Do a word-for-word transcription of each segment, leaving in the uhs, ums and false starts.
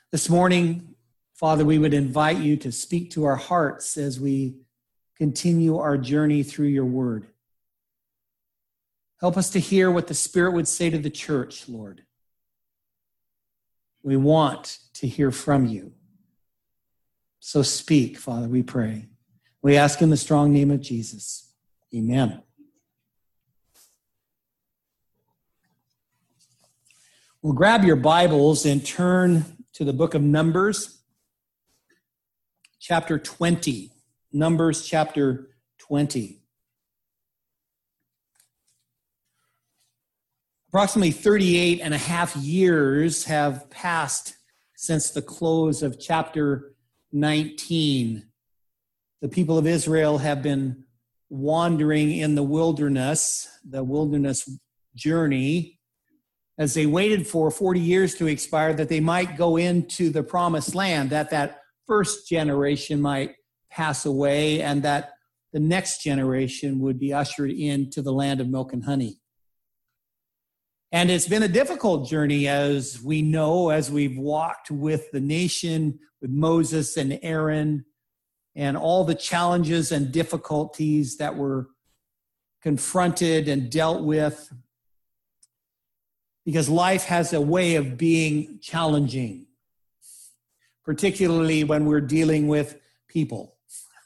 This morning, Father, we would invite you to speak to our hearts as we continue our journey through your word. Help us to hear what the Spirit would say to the church, Lord. We want to hear from you. So speak, Father, we pray. We ask in the strong name of Jesus. Amen. Well, grab your Bibles and turn to the book of Numbers, chapter twenty. Numbers chapter twenty. Approximately thirty-eight and a half years have passed since the close of chapter nineteen. The people of Israel have been wandering in the wilderness, the wilderness journey, as they waited for forty years to expire that they might go into the promised land, that that first generation might pass away and that the next generation would be ushered into the land of milk and honey. And it's been a difficult journey, as we know, as we've walked with the nation, with Moses and Aaron, and all the challenges and difficulties that were confronted and dealt with. Because life has a way of being challenging, particularly when we're dealing with people.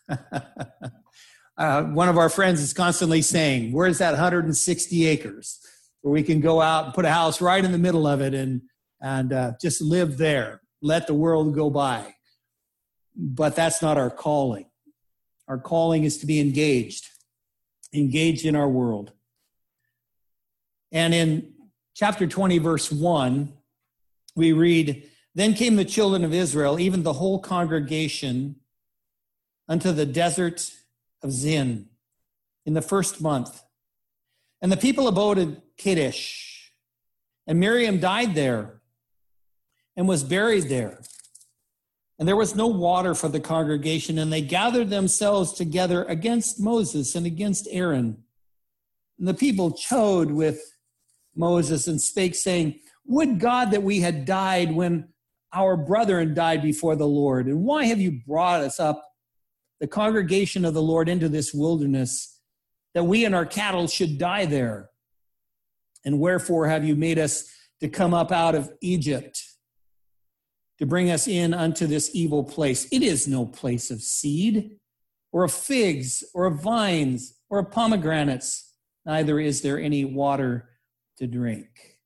uh, one of our friends is constantly saying, where's that one hundred sixty acres where we can go out and put a house right in the middle of it and, and uh, just live there, let the world go by. But that's not our calling. Our calling is to be engaged, engaged in our world. And in chapter twenty, verse one, we read, Then came the children of Israel, even the whole congregation, unto the desert of Zin in the first month. And the people abode at Kadesh. And Miriam died there and was buried there. And there was no water for the congregation, and they gathered themselves together against Moses and against Aaron. And the people chode with Moses and spake, saying, Would God that we had died when our brethren died before the Lord. And why have you brought us up, the congregation of the Lord, into this wilderness, that we and our cattle should die there? And wherefore have you made us to come up out of Egypt, to bring us in unto this evil place? It is no place of seed, or of figs, or of vines, or of pomegranates, neither is there any water to drink.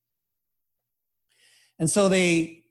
And so they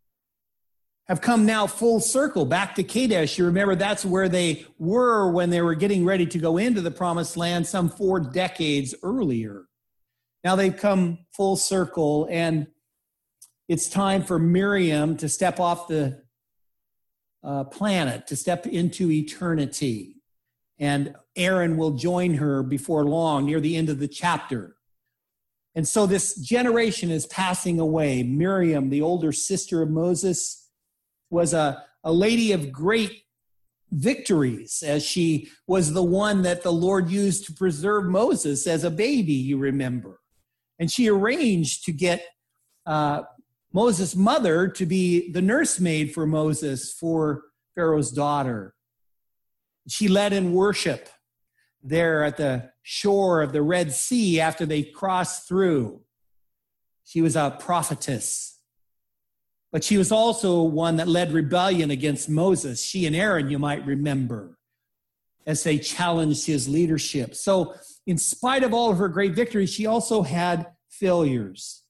have come now full circle back to Kadesh. You remember that's where they were when they were getting ready to go into the promised land some four decades earlier. Now they've come full circle, and it's time for Miriam to step off the uh, planet, to step into eternity. And Aaron will join her before long, near the end of the chapter. And so this generation is passing away. Miriam, the older sister of Moses, was a, a lady of great victories, as she was the one that the Lord used to preserve Moses as a baby, you remember. And she arranged to get uh, Moses' mother to be the nursemaid for Moses, for Pharaoh's daughter. She led in worship there at the shore of the Red Sea after they crossed through. She was a prophetess. But she was also one that led rebellion against Moses. She and Aaron, you might remember, as they challenged his leadership. So in spite of all of her great victories, she also had failures.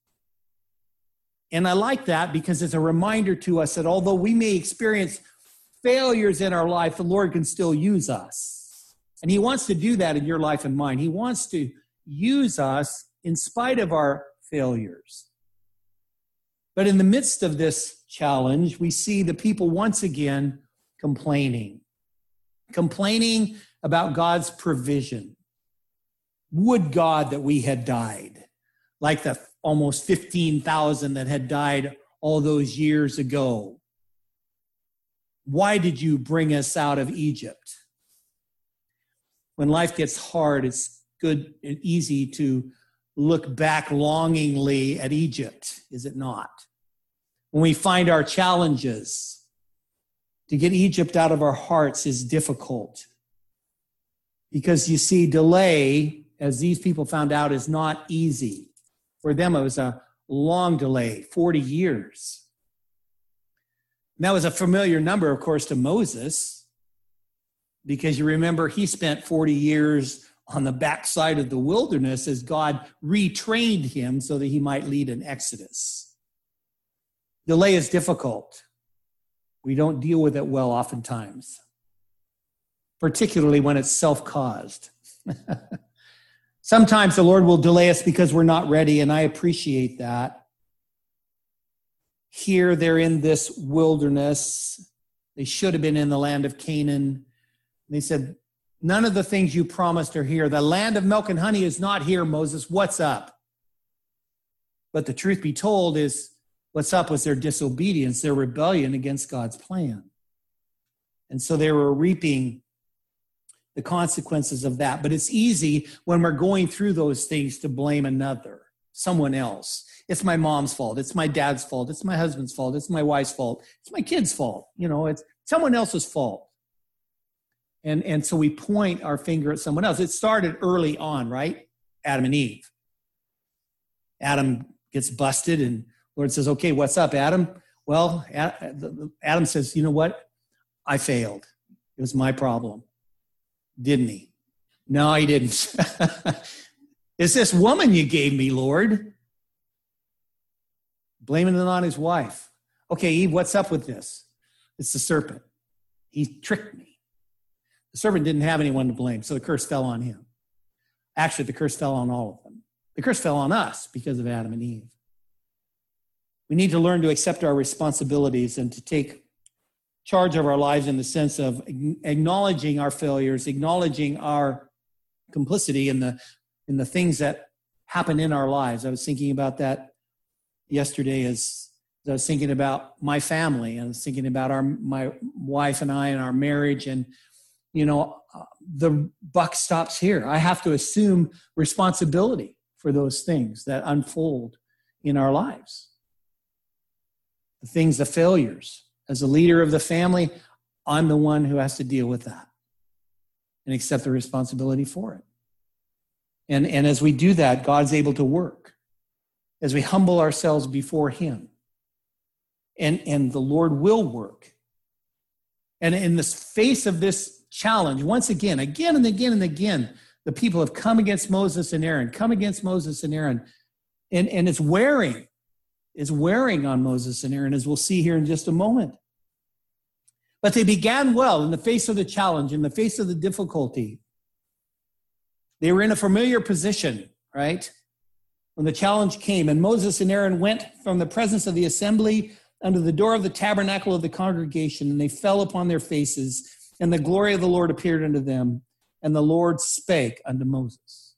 And I like that because it's a reminder to us that although we may experience failures in our life, the Lord can still use us. And he wants to do that in your life and mine. He wants to use us in spite of our failures. But in the midst of this challenge, we see the people once again complaining. Complaining about God's provision. Would God that we had died, like the almost fifteen thousand that had died all those years ago. Why did you bring us out of Egypt? When life gets hard, it's good and easy to look back longingly at Egypt, is it not? when we find our challenges. To get Egypt out of our hearts is difficult. Because you see, delay, as these people found out, is not easy. For them, it was a long delay, forty years. And that was a familiar number, of course, to Moses, because you remember he spent forty years on the backside of the wilderness as God retrained him so that he might lead an exodus. Delay is difficult. We don't deal with it well oftentimes, particularly when it's self-caused. Sometimes the Lord will delay us because we're not ready, and I appreciate that. Here they're in this wilderness. They should have been in the land of Canaan. They said, none of the things you promised are here. The land of milk and honey is not here, Moses. What's up? But the truth be told is, what's up was their disobedience, their rebellion against God's plan. And so they were reaping the consequences of that. But it's easy when we're going through those things to blame another, someone else. It's my mom's fault. It's my dad's fault. It's my husband's fault. It's my wife's fault. It's my kid's fault. You know, it's someone else's fault. And, and so we point our finger at someone else. It started early on, right? Adam and Eve. Adam gets busted and Lord says, okay, what's up, Adam? Well, Adam says, you know what? I failed. It was my problem. Didn't he? No, he didn't. It's this woman you gave me, Lord. Blaming it on his wife. Okay, Eve, what's up with this? It's the serpent. He tricked me. The serpent didn't have anyone to blame, so the curse fell on him. Actually, the curse fell on all of them. The curse fell on us because of Adam and Eve. We need to learn to accept our responsibilities and to take charge of our lives in the sense of acknowledging our failures, acknowledging our complicity in the in the things that happen in our lives. I was thinking about that yesterday as I was thinking about my family, and I was thinking about our my wife and I and our marriage, and you know, the buck stops here. I have to assume responsibility for those things that unfold in our lives. The things, the failures. As a leader of the family, I'm the one who has to deal with that and accept the responsibility for it. And, and as we do that, God's able to work. As we humble ourselves before him. And, and the Lord will work. And in the face of this challenge, once again, again and again and again, the people have come against Moses and Aaron, come against Moses and Aaron. And, and it's wearing. Is wearing on Moses and Aaron, as we'll see here in just a moment. But they began well in the face of the challenge, in the face of the difficulty. They were in a familiar position, right? When the challenge came, and Moses and Aaron went from the presence of the assembly unto the door of the tabernacle of the congregation, and they fell upon their faces, and the glory of the Lord appeared unto them, and the Lord spake unto Moses.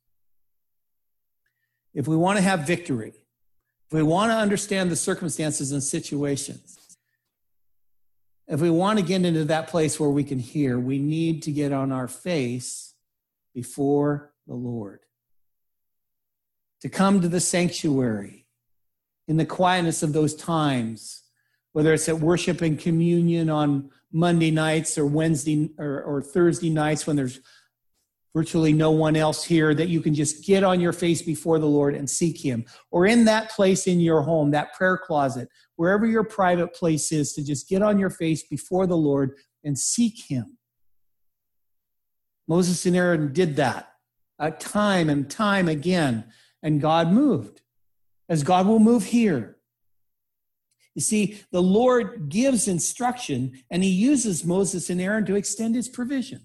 If we want to have victory, if we want to understand the circumstances and situations, if we want to get into that place where we can hear, we need to get on our face before the Lord. To come to the sanctuary in the quietness of those times, whether it's at worship and communion on Monday nights or Wednesday or, or Thursday nights when there's virtually no one else here, that you can just get on your face before the Lord and seek him. Or in that place in your home, that prayer closet, wherever your private place is, to just get on your face before the Lord and seek him. Moses and Aaron did that uh, time and time again, and God moved, as God will move here. You see, the Lord gives instruction, and he uses Moses and Aaron to extend his provision.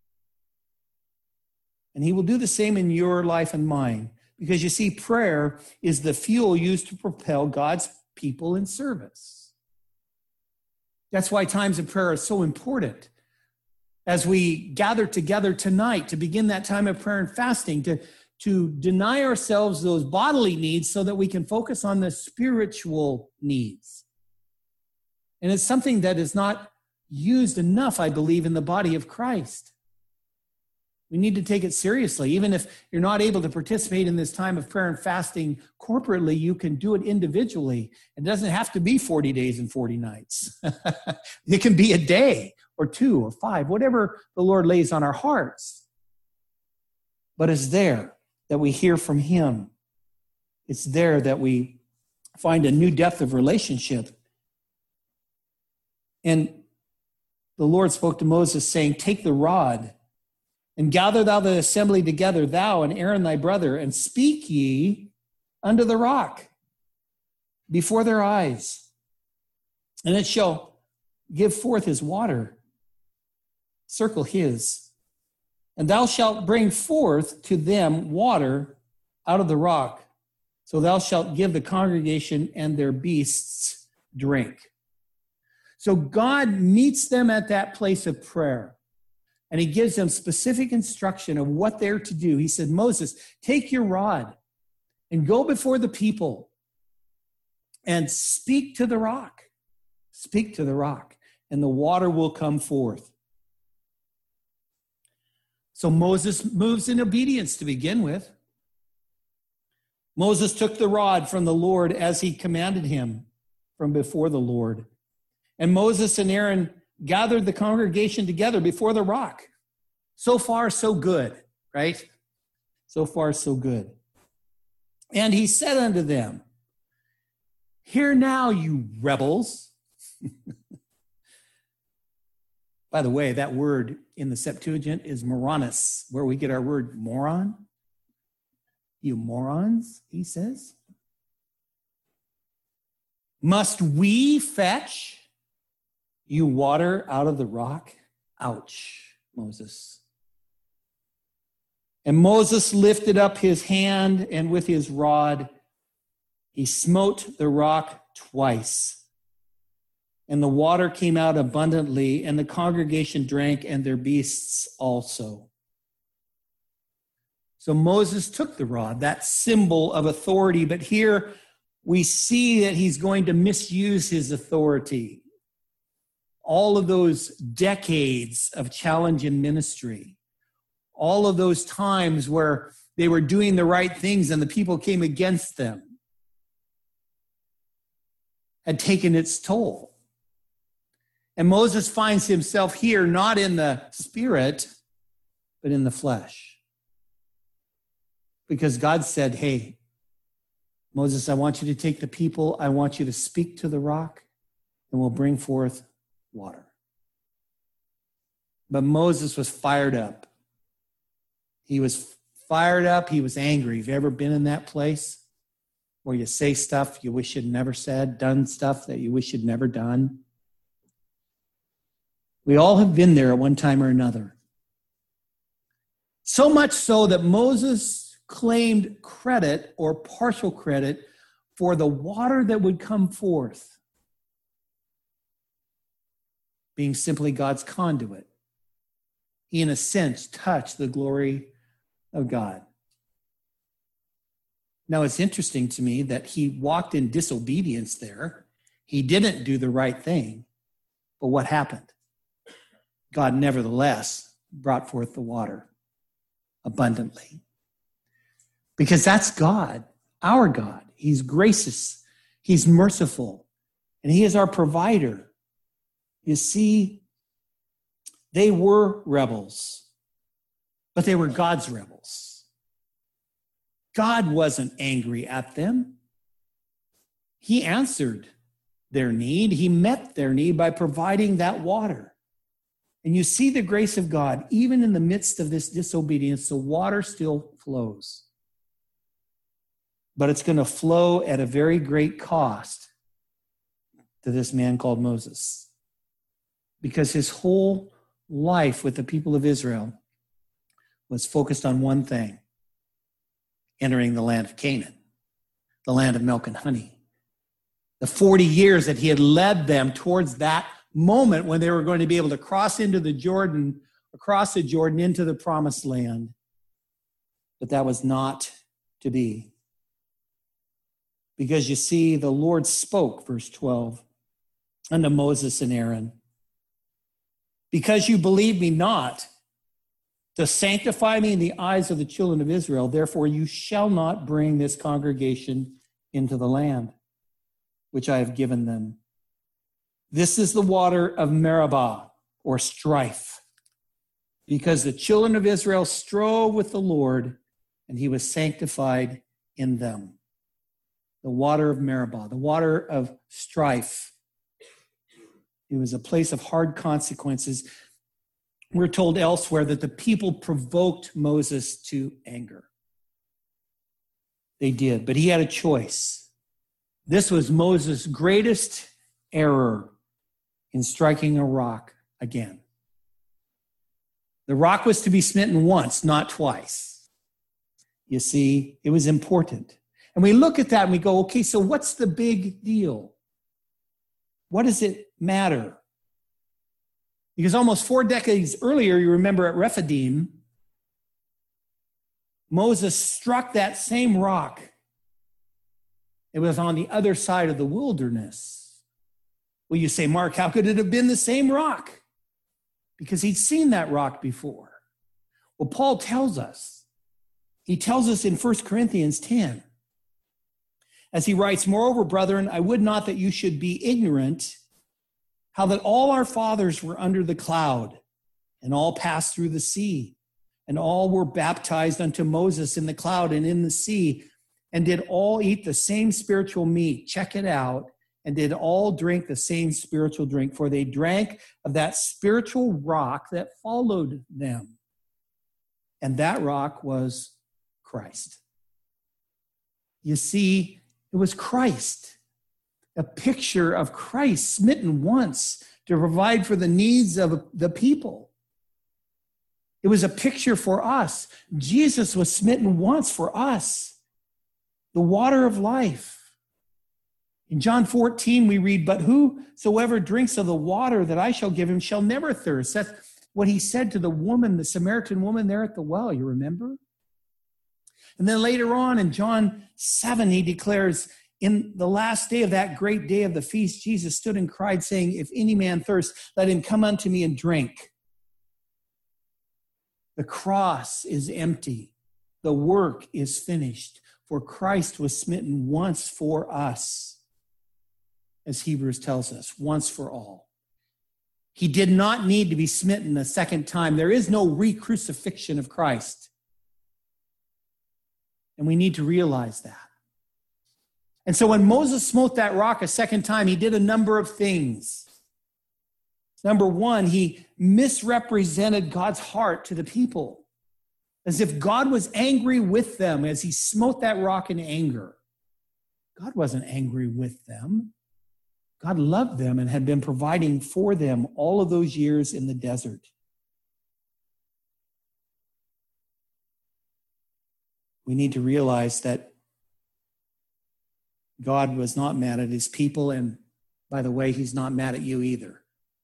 And he will do the same in your life and mine. Because you see, prayer is the fuel used to propel God's people in service. That's why times of prayer are so important. As we gather together tonight to begin that time of prayer and fasting, to, to deny ourselves those bodily needs so that we can focus on the spiritual needs. And it's something that is not used enough, I believe, in the body of Christ. We need to take it seriously. Even if you're not able to participate in this time of prayer and fasting corporately, you can do it individually. It doesn't have to be forty days and forty nights. It can be a day or two or five, whatever the Lord lays on our hearts. But it's there that we hear from him. It's there that we find a new depth of relationship. And the Lord spoke to Moses saying, take the rod and gather thou the assembly together, thou and Aaron thy brother, and speak ye unto the rock before their eyes. And it shall give forth his water. Circle his. And thou shalt bring forth to them water out of the rock. So thou shalt give the congregation and their beasts drink. So God meets them at that place of prayer. And he gives them specific instruction of what they're to do. He said, Moses, take your rod and go before the people and speak to the rock. Speak to the rock, and the water will come forth. So Moses moves in obedience to begin with. Moses took the rod from the Lord as he commanded him from before the Lord. And Moses and Aaron gathered the congregation together before the rock. So far, so good, right? So far, so good. And he said unto them, hear now, you rebels. By the way, that word in the Septuagint is moranis, where we get our word moron. You morons, he says. Must we fetch you water out of the rock? Ouch, Moses. And Moses lifted up his hand, and with his rod he smote the rock twice. And the water came out abundantly, and the congregation drank, and their beasts also. So Moses took the rod, that symbol of authority, but here we see that he's going to misuse his authority. All of those decades of challenge in ministry, all of those times where they were doing the right things and the people came against them, had taken its toll. And Moses finds himself here, not in the spirit, but in the flesh. Because God said, hey, Moses, I want you to take the people, I want you to speak to the rock, and we'll bring forth water. But Moses was fired up. He was fired up. He was angry. Have you ever been in that place where you say stuff you wish you'd never said, done stuff that you wish you'd never done? We all have been there at one time or another. So much so that Moses claimed credit or partial credit for the water that would come forth, being simply God's conduit. He, in a sense, touched the glory of God. Now, it's interesting to me that he walked in disobedience there. He didn't do the right thing. But what happened? God nevertheless brought forth the water abundantly. Because that's God, our God. He's gracious. He's merciful. And he is our provider. You see, they were rebels, but they were God's rebels. God wasn't angry at them. He answered their need. He met their need by providing that water. And you see the grace of God, even in the midst of this disobedience, the water still flows. But it's going to flow at a very great cost to this man called Moses. Because his whole life with the people of Israel was focused on one thing: entering the land of Canaan, the land of milk and honey. The forty years that he had led them towards that moment when they were going to be able to cross into the Jordan, across the Jordan into the promised land. But that was not to be. Because you see, the Lord spoke, verse twelve, unto Moses and Aaron, because you believe me not to sanctify me in the eyes of the children of Israel. Therefore, you shall not bring this congregation into the land which I have given them. This is the water of Meribah, or strife, because the children of Israel strove with the Lord, and he was sanctified in them. The water of Meribah, the water of strife. It was a place of hard consequences. We're told elsewhere that the people provoked Moses to anger. They did, but he had a choice. This was Moses' greatest error in striking a rock again. The rock was to be smitten once, not twice. You see, it was important. And we look at that and we go, okay, so what's the big deal? What does it matter? Because almost four decades earlier, you remember at Rephidim, Moses struck that same rock. It was on the other side of the wilderness. Well, you say, Mark, how could it have been the same rock? Because he'd seen that rock before. Well, Paul tells us. He tells us in First Corinthians ten. As he writes, moreover, brethren, I would not that you should be ignorant how that all our fathers were under the cloud, and all passed through the sea, and all were baptized unto Moses in the cloud and in the sea, and did all eat the same spiritual meat. Check it out. And did all drink the same spiritual drink, for they drank of that spiritual rock that followed them. And that rock was Christ. You see, it was Christ. A picture of Christ smitten once to provide for the needs of the people. It was a picture for us. Jesus was smitten once for us. The water of life. In John fourteen, we read, but whosoever drinks of the water that I shall give him shall never thirst. That's what he said to the woman, the Samaritan woman there at the well, you remember? And then later on in John seven, he declares, in the last day of that great day of the feast, Jesus stood and cried, saying, if any man thirst, let him come unto me and drink. The cross is empty. The work is finished. For Christ was smitten once for us, as Hebrews tells us, once for all. He did not need to be smitten a second time. There is no re-crucifixion of Christ. And we need to realize that. And so when Moses smote that rock a second time, he did a number of things. Number one, he misrepresented God's heart to the people, as if God was angry with them as he smote that rock in anger. God wasn't angry with them. God loved them and had been providing for them all of those years in the desert. We need to realize that God was not mad at his people, and by the way, he's not mad at you either.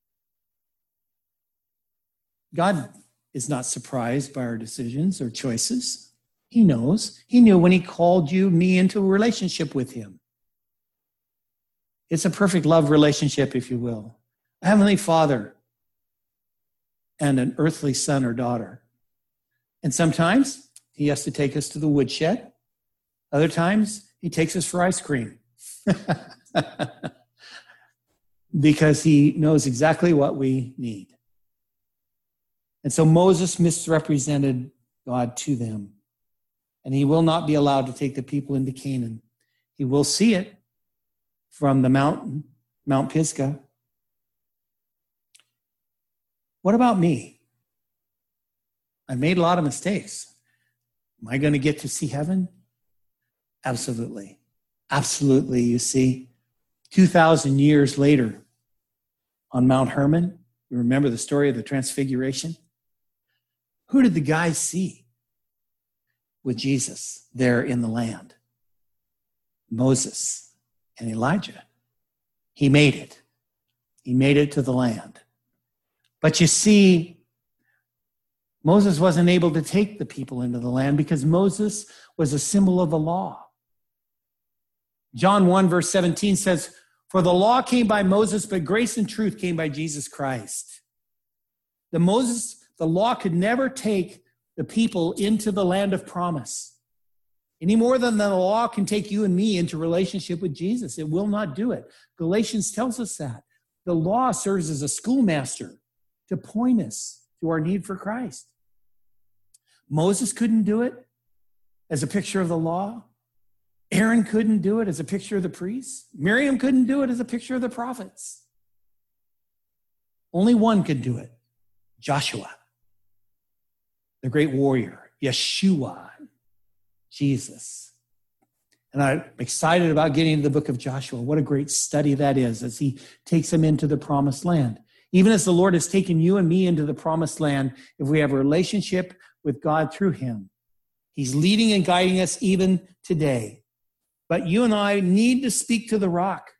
God is not surprised by our decisions or choices. He knows. He knew when he called you, me, into a relationship with him. It's a perfect love relationship, if you will. A heavenly Father and an earthly son or daughter. And sometimes he has to take us to the woodshed. Other times he takes us for ice cream. Because he knows exactly what we need. And so Moses misrepresented God to them. And he will not be allowed to take the people into Canaan. He will see it from the mountain, Mount Pisgah. What about me? I've made a lot of mistakes. Am I going to get to see heaven? Absolutely. Absolutely, you see. two thousand years later, on Mount Hermon, you remember the story of the Transfiguration? Who did the guys see with Jesus there in the land? Moses and Elijah. He made it. He made it to the land. But you see, Moses wasn't able to take the people into the land because Moses was a symbol of the law. John one verse seventeen says, for the law came by Moses, but grace and truth came by Jesus Christ. The Moses, the law could never take the people into the land of promise. Any more than the law can take you and me into relationship with Jesus. It will not do it. Galatians tells us that. The law serves as a schoolmaster to point us to our need for Christ. Moses couldn't do it as a picture of the law. Aaron couldn't do it as a picture of the priests. Miriam couldn't do it as a picture of the prophets. Only one could do it, Joshua, the great warrior, Yeshua, Jesus. And I'm excited about getting into the book of Joshua. What a great study that is as he takes them into the promised land. Even as the Lord has taken you and me into the promised land, if we have a relationship with God through him, he's leading and guiding us even today. But you and I need to speak to the rock.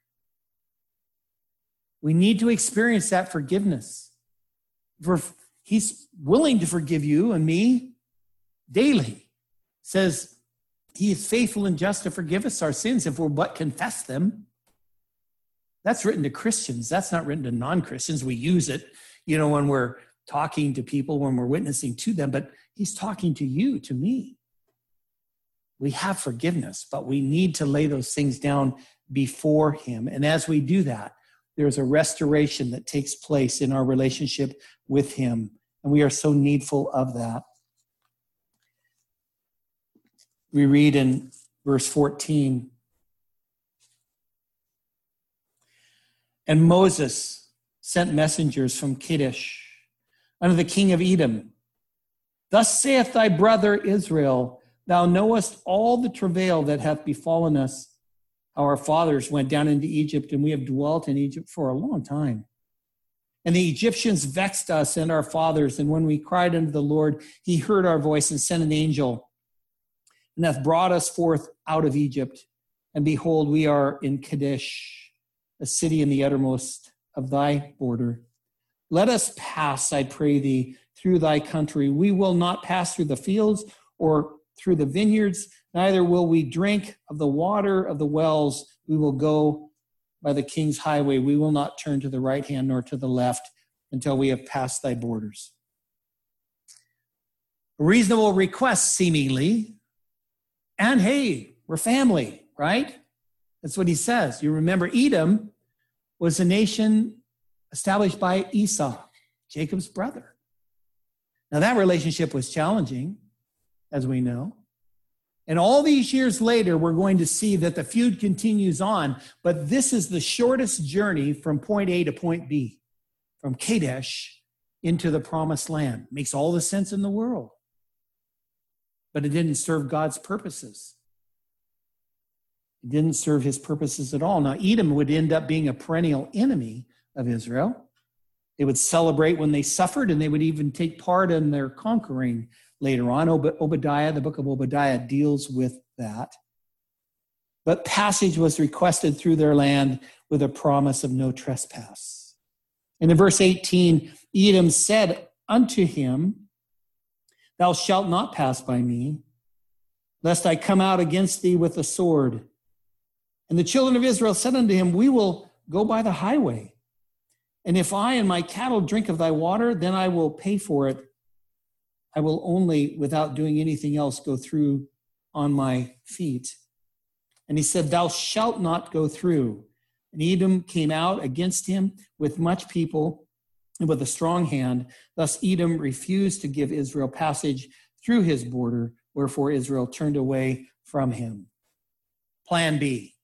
We need to experience that forgiveness. For he's willing to forgive you and me daily. It says he is faithful and just to forgive us our sins if we'll but confess them. That's written to Christians. That's not written to non-Christians. We use it, you know, when we're talking to people, when we're witnessing to them, but he's talking to you, to me. We have forgiveness, but we need to lay those things down before him. And as we do that, there's a restoration that takes place in our relationship with him. And we are so needful of that. We read in verse fourteen, and Moses sent messengers from Kadesh unto the king of Edom. Thus saith thy brother Israel, thou knowest all the travail that hath befallen us. Our fathers went down into Egypt, and we have dwelt in Egypt for a long time. And the Egyptians vexed us and our fathers, and when we cried unto the Lord, he heard our voice and sent an angel, and hath brought us forth out of Egypt. And behold, we are in Kadesh, a city in the uttermost of thy border. Let us pass, I pray thee, through thy country. We will not pass through the fields or through the vineyards, neither will we drink of the water of the wells. We will go by the king's highway. We will not turn to the right hand nor to the left until we have passed thy borders. A reasonable request, seemingly. And hey, we're family, right? That's what he says. You remember Edom was a nation established by Esau, Jacob's brother. Now that relationship was challenging, as we know. And all these years later, we're going to see that the feud continues on, but this is the shortest journey from point A to point B, from Kadesh into the promised land. Makes all the sense in the world. But it didn't serve God's purposes. It didn't serve his purposes at all. Now, Edom would end up being a perennial enemy of Israel. They would celebrate when they suffered, and they would even take part in their conquering later on. Ob- Obadiah, the book of Obadiah, deals with that. But passage was requested through their land with a promise of no trespass. And in verse eighteen, Edom said unto him, thou shalt not pass by me, lest I come out against thee with a sword. And the children of Israel said unto him, we will go by the highway. And if I and my cattle drink of thy water, then I will pay for it. I will only, without doing anything else, go through on my feet. And he said, thou shalt not go through. And Edom came out against him with much people and with a strong hand. Thus Edom refused to give Israel passage through his border, wherefore Israel turned away from him. Plan B.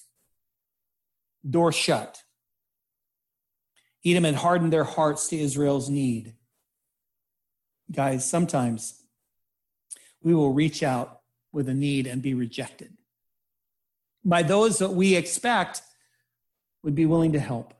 Door shut. Edom had hardened their hearts to Israel's need. Guys, sometimes we will reach out with a need and be rejected by those that we expect would be willing to help.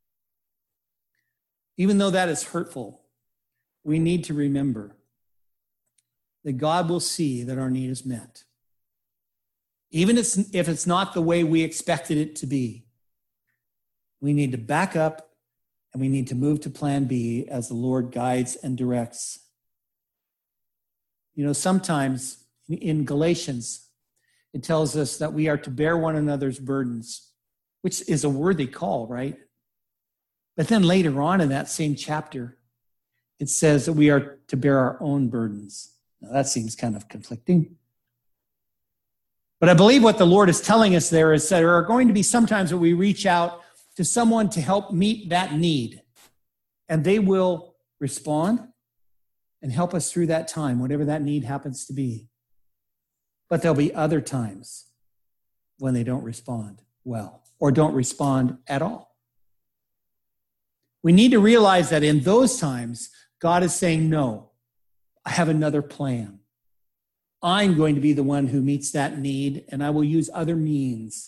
Even though that is hurtful, we need to remember that God will see that our need is met. Even if it's not the way we expected it to be, we need to back up and we need to move to plan B as the Lord guides and directs. You know, sometimes in Galatians, it tells us that we are to bear one another's burdens, which is a worthy call, right? But then later on in that same chapter, it says that we are to bear our own burdens. Now, that seems kind of conflicting. But I believe what the Lord is telling us there is that there are going to be sometimes when we reach out to someone to help meet that need, and they will respond and help us through that time, whatever that need happens to be. But there'll be other times when they don't respond well or don't respond at all. We need to realize that in those times, God is saying, no, I have another plan. I'm going to be the one who meets that need, and I will use other means.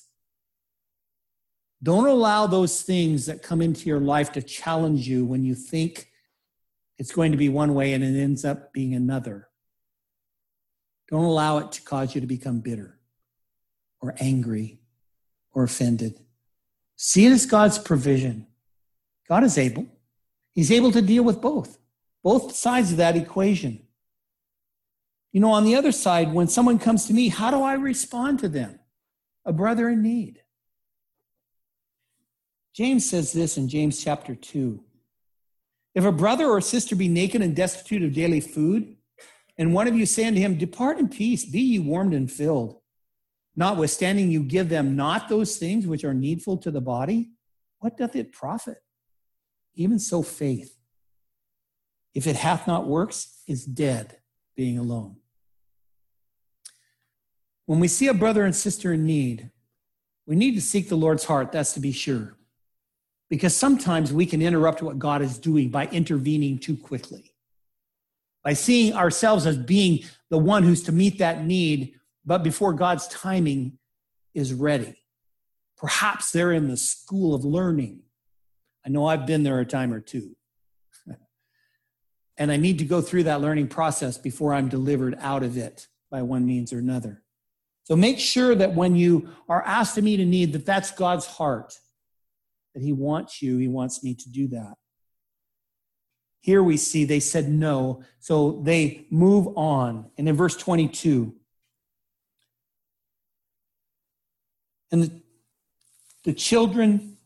Don't allow those things that come into your life to challenge you when you think it's going to be one way and it ends up being another. Don't allow it to cause you to become bitter or angry or offended. See it as God's provision. God is able. He's able to deal with both, both sides of that equation. You know, on the other side, when someone comes to me, how do I respond to them? A brother in need. James says this in James chapter two. If a brother or sister be naked and destitute of daily food, and one of you say unto him, depart in peace, be ye warmed and filled, notwithstanding you give them not those things which are needful to the body, what doth it profit? Even so faith, if it hath not works, is dead, being alone. When we see a brother and sister in need, we need to seek the Lord's heart, that's to be sure. Because sometimes we can interrupt what God is doing by intervening too quickly. By seeing ourselves as being the one who's to meet that need, but before God's timing is ready. Perhaps they're in the school of learning. I know I've been there a time or two. And I need to go through that learning process before I'm delivered out of it by one means or another. So make sure that when you are asked to meet a need, that that's God's heart. That he wants you, he wants me to do that. Here we see they said no, so they move on. And in verse twenty-two, and the, the children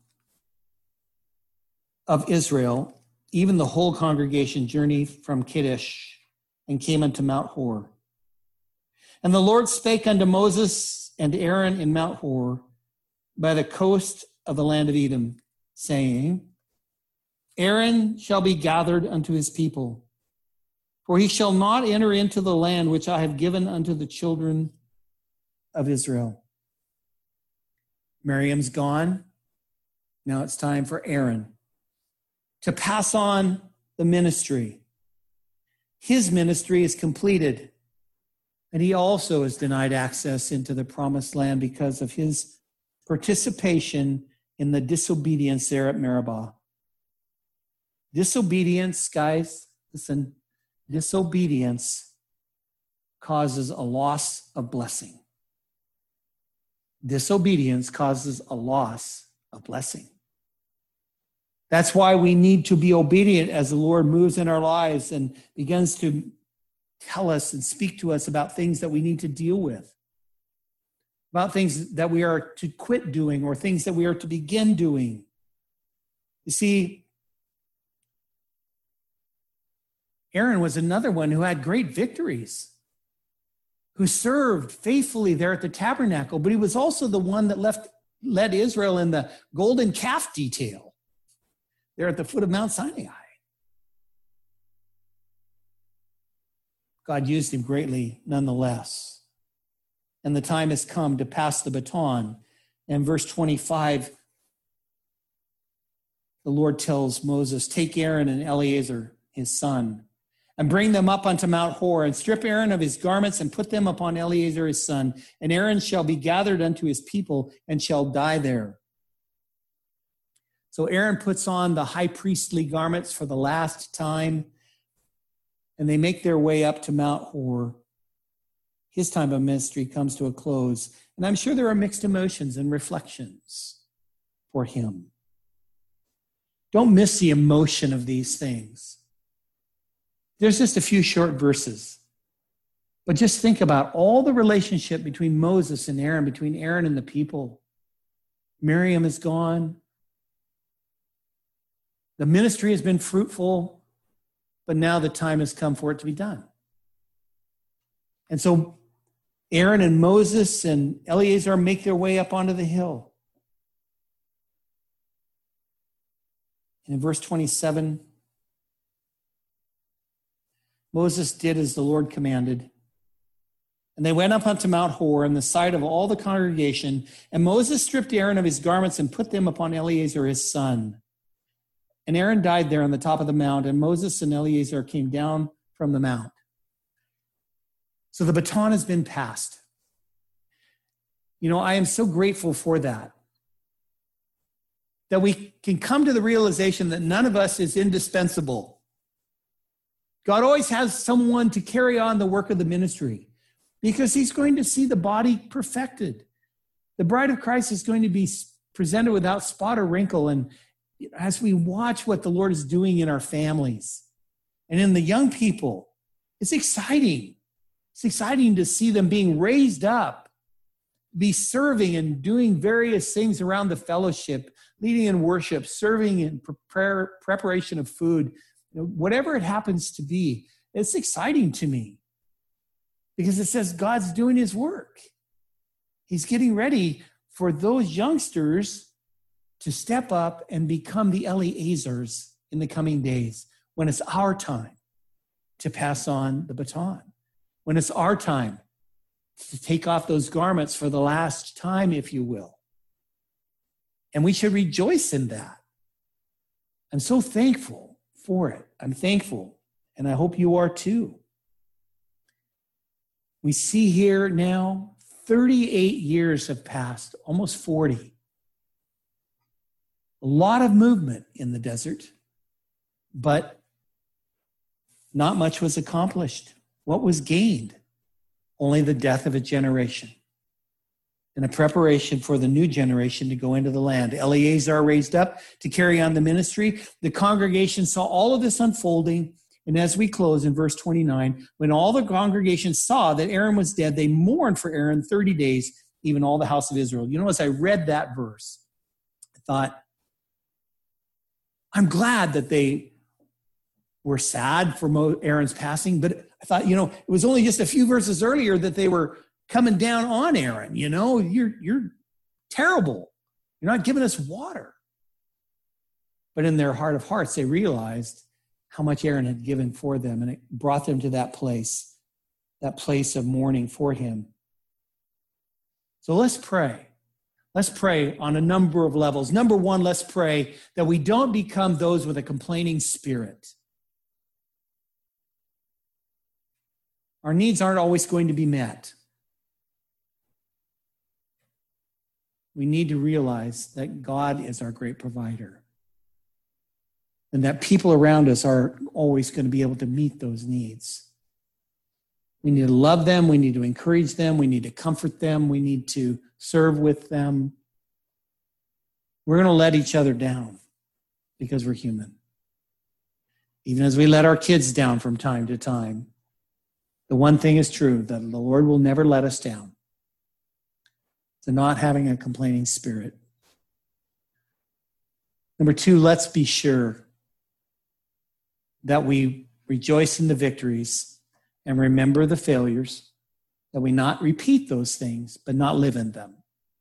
of Israel, even the whole congregation, journeyed from Kadesh and came unto Mount Hor. And the Lord spake unto Moses and Aaron in Mount Hor by the coast of the land of Edom, saying, Aaron shall be gathered unto his people, for he shall not enter into the land which I have given unto the children of Israel. Miriam's gone. Now it's time for Aaron to pass on the ministry. His ministry is completed, and he also is denied access into the promised land because of his participation in the disobedience there at Meribah. Disobedience, guys, listen, disobedience causes a loss of blessing. Disobedience causes a loss of blessing. That's why we need to be obedient as the Lord moves in our lives and begins to tell us and speak to us about things that we need to deal with, about things that we are to quit doing or things that we are to begin doing. You see, Aaron was another one who had great victories, who served faithfully there at the tabernacle, but he was also the one that left, led Israel in the golden calf detail there at the foot of Mount Sinai. God used him greatly nonetheless. And the time has come to pass the baton. And verse twenty-five, the Lord tells Moses, take Aaron and Eleazar, his son, and bring them up unto Mount Hor, and strip Aaron of his garments, and put them upon Eleazar his son. And Aaron shall be gathered unto his people, and shall die there. So Aaron puts on the high priestly garments for the last time, and they make their way up to Mount Hor. His time of ministry comes to a close, and I'm sure there are mixed emotions and reflections for him. Don't miss the emotion of these things. There's just a few short verses, but just think about all the relationship between Moses and Aaron, between Aaron and the people. Miriam is gone. The ministry has been fruitful, but now the time has come for it to be done. And so Aaron and Moses and Eleazar make their way up onto the hill. And in verse twenty-seven, Moses did as the Lord commanded. And they went up unto Mount Hor in the sight of all the congregation. And Moses stripped Aaron of his garments and put them upon Eleazar his son. And Aaron died there on the top of the mount, and Moses and Eleazar came down from the mount. So the baton has been passed. You know, I am so grateful for that. That we can come to the realization that none of us is indispensable. God always has someone to carry on the work of the ministry because he's going to see the body perfected. The bride of Christ is going to be presented without spot or wrinkle. And as we watch what the Lord is doing in our families and in the young people, it's exciting. It's exciting to see them being raised up, be serving and doing various things around the fellowship, leading in worship, serving in prepare, preparation of food, you know, whatever it happens to be. It's exciting to me because it says God's doing his work. He's getting ready for those youngsters to step up and become the Eleazars in the coming days when it's our time to pass on the baton. When it's our time to take off those garments for the last time, if you will. And we should rejoice in that. I'm so thankful for it. I'm thankful, and I hope you are too. We see here now, thirty-eight years have passed, almost forty. A lot of movement in the desert, but not much was accomplished. What was gained? Only the death of a generation and a preparation for the new generation to go into the land. Eleazar raised up to carry on the ministry. The congregation saw all of this unfolding. And as we close in verse twenty-nine, when all the congregation saw that Aaron was dead, they mourned for Aaron thirty days, even all the house of Israel. You know, as I read that verse, I thought, I'm glad that they were sad for Aaron's passing, but I thought, you know, it was only just a few verses earlier that they were coming down on Aaron. You know, you're you're terrible. You're not giving us water. But in their heart of hearts, they realized how much Aaron had given for them, and it brought them to that place, that place of mourning for him. So let's pray. Let's pray on a number of levels. Number one, let's pray that we don't become those with a complaining spirit. Our needs aren't always going to be met. We need to realize that God is our great provider and that people around us are always going to be able to meet those needs. We need to love them. We need to encourage them. We need to comfort them. We need to serve with them. We're going to let each other down because we're human. Even as we let our kids down from time to time, the one thing is true, that the Lord will never let us down. To not having a complaining spirit. Number two, let's be sure that we rejoice in the victories and remember the failures, that we not repeat those things, but not live in them.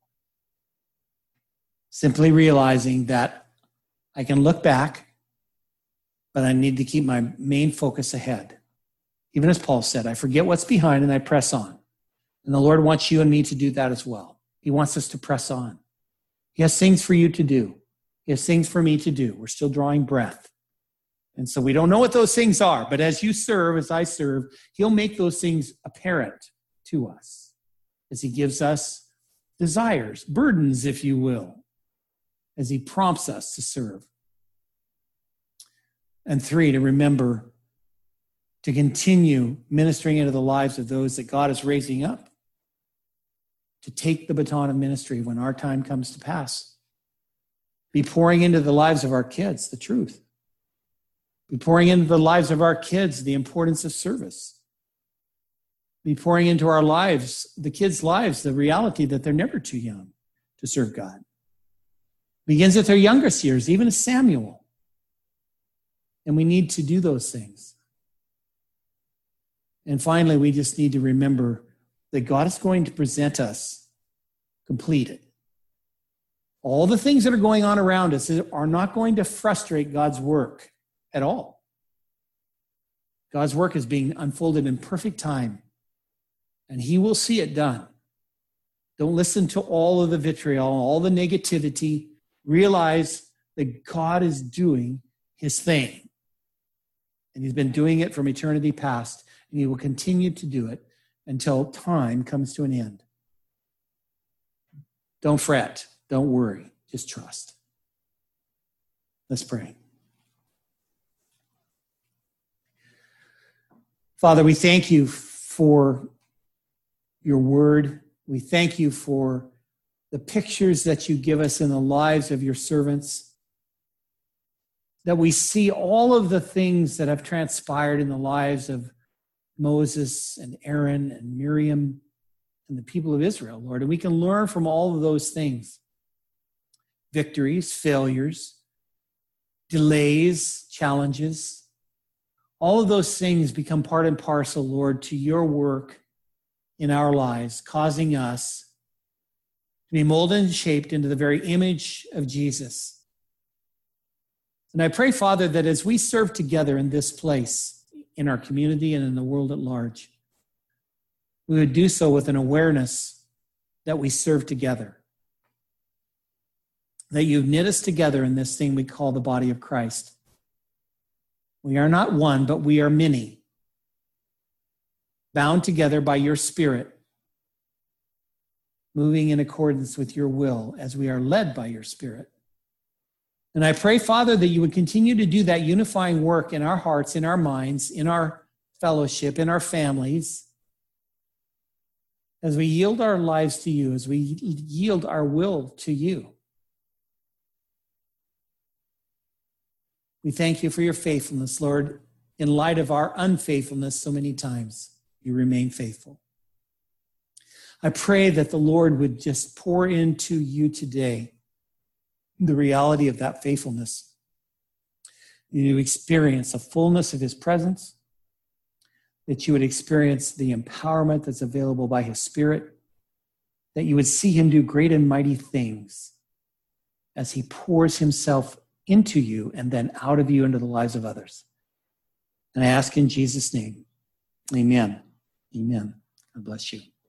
Simply realizing that I can look back, but I need to keep my main focus ahead. Even as Paul said, I forget what's behind and I press on. And the Lord wants you and me to do that as well. He wants us to press on. He has things for you to do. He has things for me to do. We're still drawing breath. And so we don't know what those things are, but as you serve, as I serve, he'll make those things apparent to us as he gives us desires, burdens, if you will, as he prompts us to serve. And three, to remember to continue ministering into the lives of those that God is raising up to take the baton of ministry when our time comes to pass. Be pouring into the lives of our kids the truth. Be pouring into the lives of our kids the importance of service. Be pouring into our lives, the kids' lives, the reality that they're never too young to serve God. Begins at their youngest years, even as Samuel. And we need to do those things. And finally, we just need to remember that God is going to present us completed. All the things that are going on around us are not going to frustrate God's work at all. God's work is being unfolded in perfect time, and he will see it done. Don't listen to all of the vitriol, all the negativity. Realize that God is doing his thing, and he's been doing it from eternity past, and he will continue to do it until time comes to an end. Don't fret. Don't worry. Just trust. Let's pray. Father, we thank you for your word. We thank you for the pictures that you give us in the lives of your servants, that we see all of the things that have transpired in the lives of Moses and Aaron and Miriam and the people of Israel, Lord, and we can learn from all of those things. Victories, failures, delays, challenges. All of those things become part and parcel, Lord, to your work in our lives, causing us to be molded and shaped into the very image of Jesus. And I pray, Father, that as we serve together in this place, in our community and in the world at large, we would do so with an awareness that we serve together, that you've knit us together in this thing we call the body of Christ. We are not one, but we are many, bound together by your Spirit, moving in accordance with your will as we are led by your Spirit. And I pray, Father, that you would continue to do that unifying work in our hearts, in our minds, in our fellowship, in our families, as we yield our lives to you, as we yield our will to you. We thank you for your faithfulness, Lord. In light of our unfaithfulness so many times, you remain faithful. I pray that the Lord would just pour into you today the reality of that faithfulness. You experience the fullness of his presence, that you would experience the empowerment that's available by his Spirit, that you would see him do great and mighty things as he pours himself into you and then out of you into the lives of others. And I ask in Jesus' name, amen. Amen. God bless you.